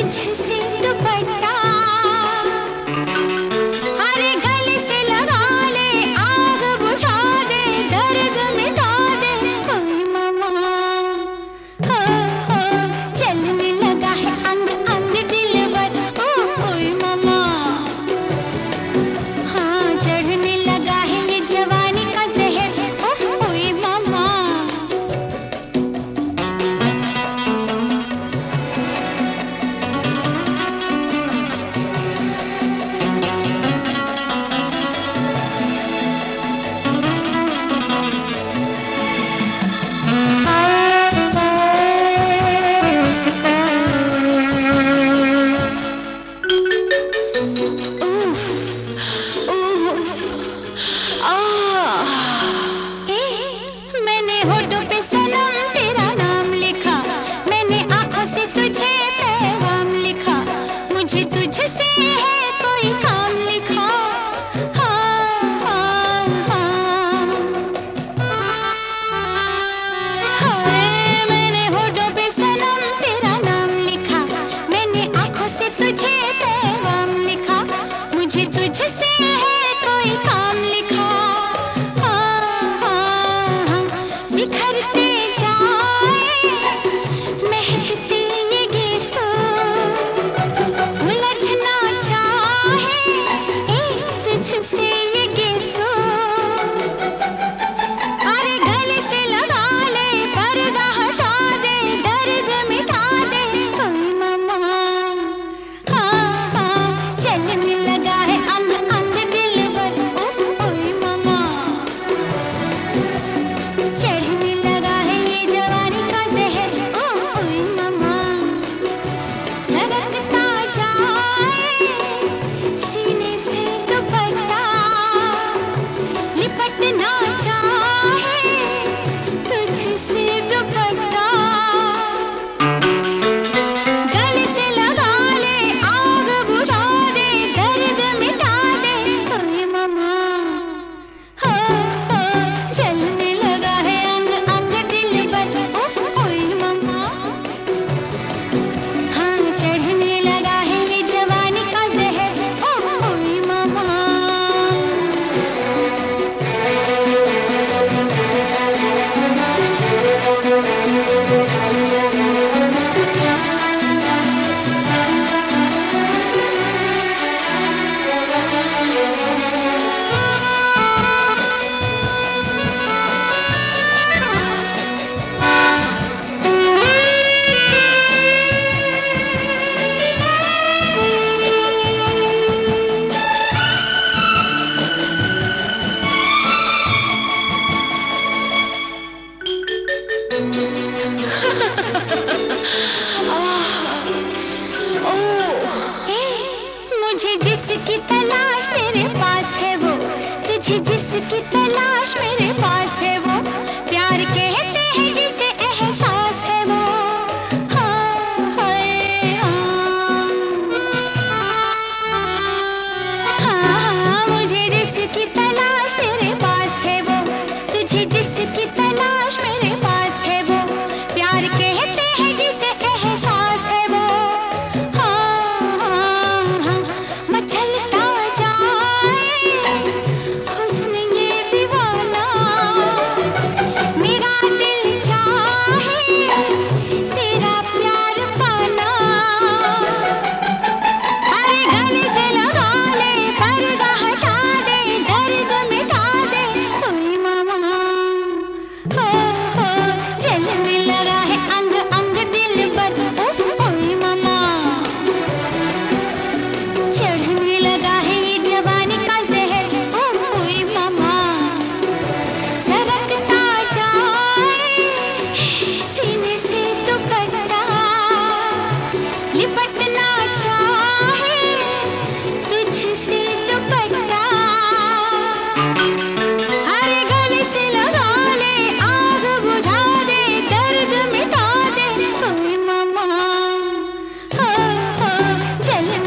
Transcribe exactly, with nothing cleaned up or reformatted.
तुझसे दुपट्टा, अरे गले से लगा ले, आग बुझा दे, दर्द मिटा दे। ओए मामा, हो हो चलने लगा है अंग अंग दिलबर। ओ ओए मामा, हाँ चढ़ने लगा है ये जवानी का जहर। उफ ओए मामा, मैंने होठों पे सनम तेरा नाम लिखा, मैंने आँखों से तुझे पैगाम लिखा, मुझे तुझसे है कोई काम लिखा। हाँ हाँ हाँ हाय, मैंने होठों पे सनम तेरा नाम लिखा, मैंने आँखों से तुझे पैगाम लिखा, मुझे तुझसे है कोई काम लिखा। बिखरते जाए महकते ये गीसों, उलझना चाहे ए तुझसे ये गीसों, अरे गले से लगा ले, पर्दा हटा दे, दर्द मिटा दे। ओए मामा, हाँ हाँ चलने लगा है अंग अंग दिलबर। उफ ओए मामा, चढ़ने लगा है ये जवानी का जहर। ओ ओए मामा, सरकता जाए सीने से दुपट्टा, लिपटना चाहे तुझसे दुपट्टा, गले से लगा ले, आग बुझा दे, दर्द मिटा दे। ओए मामा, हो हो चलने लगा है अंग अंग दिलबर। उफ ओए मामा, हाँ चढ़ने लगा है ये जवानी का जहर। ओ ओए मामा, मुझे जिसकी तलाश तेरे पास है वो, तुझे जिसकी तलाश मेरे पास है वो, प्यार कहते हैं जिसे एहसास है वो। हाँ हाय हाँ, हाँ हाँ मुझे जिसकी तलाश तेरे पास है वो, तुझे जिसकी तलाश मेरे पास है वो, प्यार कहते हैं जिसे एहसास है वो। मचलता जाए हुस्न ये दीवाना, मेरा दिल चाहे तेरा प्यार पाना, अरे गले से लगा ले, पर्दा हटा दे, दर्द मिटा दे। ओए मामा, हो हो चलने लगा है अंग अंग दिलबर। उफ ओए मामा, चढ़ने लगा है ये जवानी का जहर। ओ ओए मामा, सरकता जाए सीने से दुपट्टा, लिपटना चाहे तुझसे दुपट्टा, अरे गले से लगा ले, आग बुझा दे, दर्द मिटा दे। ओए मामा, हो हो चलने